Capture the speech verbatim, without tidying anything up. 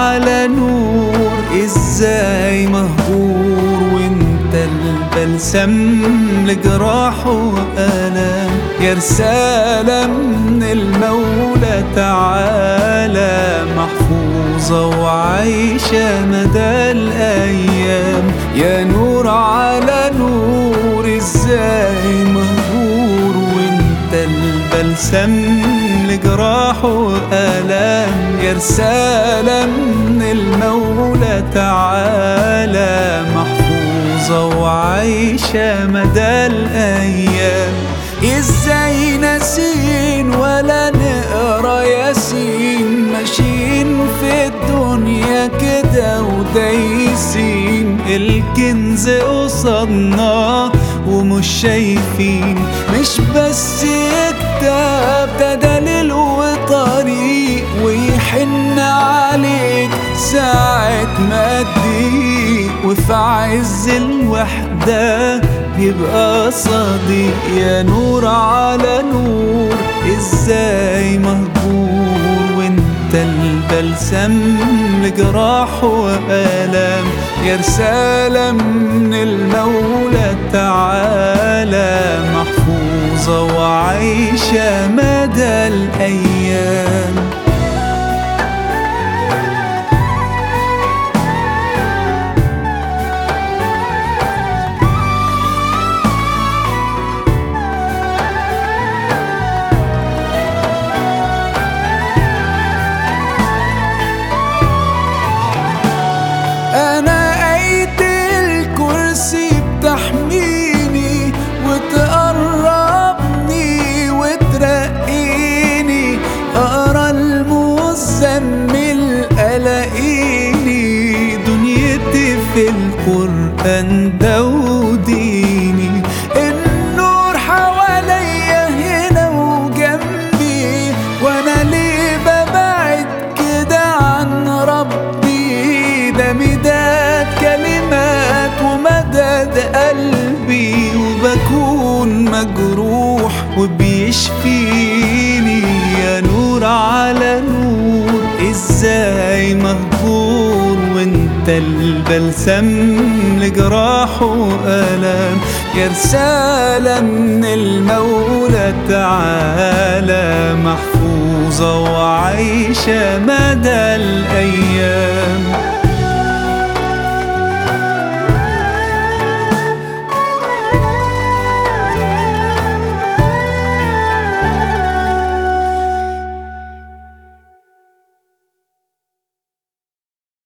على نور، ازاي مهجور وانت البلسم لجراح وآلام. يا رسالة من المولى تعالى، محفوظة وعايشة مدى الأيام. يا نور على نور، ازاي مهجور وانت البلسم لجراح وآلام. يا رسالة من المولى تعالى، محفوظة وعايشة مدى الأيام. ازاي ناسين ولا نقرا ياسين، ماشيين في الدنيا كده ودايسين. الكنز قصادنا ومش شايفين، مش بس كتاب ده دليل وطريق، ويحن عليك ساعة ما تضيق. وفي عز الوحدة يبقى صديق. يا نور على نور، ازاي مهجور وانت البلسم لجراح وآلام. يا رسالة من المولى تعالى، محفوظة وعايشة مدى الأيام. أنا آية الكرسي بتحميني وتقربني وترقيني. أقرأ المزمل ألاقيني، دنيتي في القرآن ده وديني. النور حواليا هنا وجنبي، وأنا ليه ببعد كده عن ربي؟ ده مداد كلمات ومداد قلبي، وبكون مجروح وبيشفيني. يا نور على نور، ازاي مهجور وانت البلسم لجراح وآلام. يا رسالة من المولى تعالى، محفوظة وعايشة مدى الأيام.